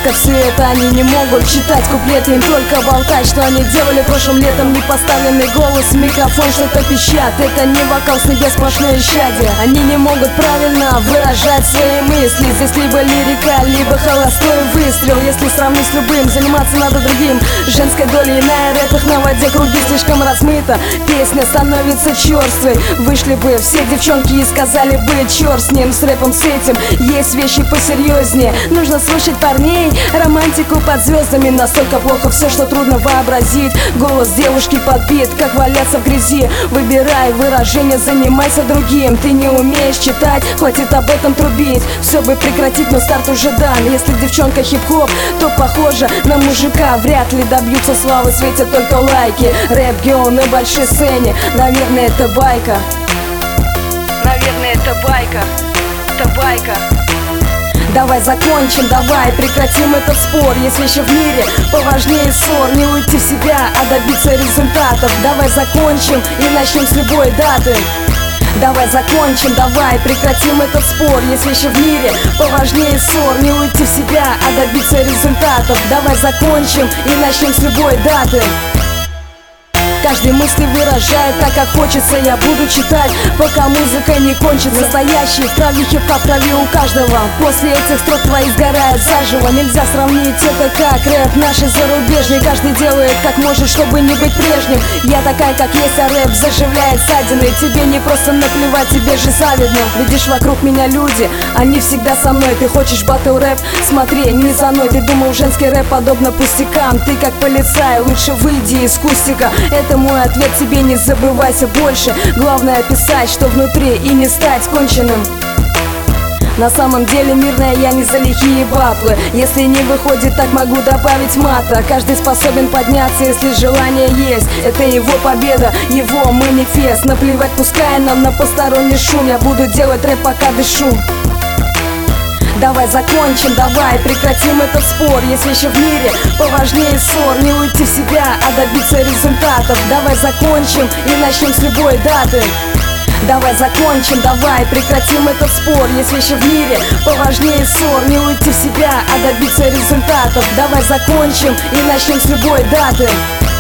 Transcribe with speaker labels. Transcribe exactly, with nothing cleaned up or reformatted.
Speaker 1: близко все это они не могут читать куплеты, им только болтать, что они делали прошлым летом. Не поставленный голос, микрофон что-то пищат. Это не вокал с небес, сплошное исчадие. Они не могут правильно выражать свои мысли. Здесь либо лирика, либо холостой выстрел. Если сравнить с любым, заниматься надо другим. Женской долей иная, рэп их на воде, круги слишком размыто. Песня становится черствой. Вышли бы все девчонки и сказали бы: черт с ним, с рэпом с этим. Есть вещи посерьезнее. Нужно слушать парней, романтику под звездами. Настолько плохо все, что трудно вообразить. Голос девушки подбит, как валяться в грязи. Выбирай выражение, занимайся другим. Ты не умеешь читать, хватит об этом трубить. Все бы прекратить, но старт уже дан. Если девчонка хип-хоп, то похожа на мужика. Вряд ли добьются славы, светят только лайки. Рэп-гео на большой сцене, наверное, это байка. Наверное, это байка. Это байка. Давай закончим, давай прекратим этот спор. Есть вещи в мире поважнее ссор. Не уйти в себя, а добиться результатов. Давай закончим и начнем с любой даты. Давай закончим, давай прекратим этот спор. Есть вещи в мире поважнее ссор. Не уйти в себя, а добиться результатов. Давай закончим и начнем с любой даты. Каждый мысли выражает так, как хочется. Я буду читать, пока музыка не кончится. Настоящий в крови хип-хоп, в крови у каждого. После этих строк твои сгорают заживо. Нельзя сравнить это как рэп наши зарубежный. Каждый делает как может, чтобы не быть прежним. Я такая, как есть, а рэп заживляет ссадины. Тебе не просто наплевать, тебе же завидно. Видишь, вокруг меня люди, они всегда со мной. Ты хочешь батл рэп? Смотри, не за мной. Ты думал, женский рэп подобно пустякам. Ты как полицай, лучше выйди из кустика. Это мой ответ тебе, не забывайся больше. Главное описать, что внутри, и не стать конченым. На самом деле мирная я не за лихие батлы. Если не выходит, так могу добавить мата. Каждый способен подняться, если желание есть. Это его победа, его манифест. Наплевать, пускай нам на посторонний шум. Я буду делать рэп, пока дышу. Давай закончим, давай прекратим этот спор. Есть вещи в мире поважнее ссор. Не уйти в себя, а добиться результатов. Давай закончим и начнем с любой даты. Давай закончим, давай прекратим этот спор. Есть вещи в мире поважнее ссор. Не уйти в себя, а добиться результатов. Давай закончим и начнем с любой даты.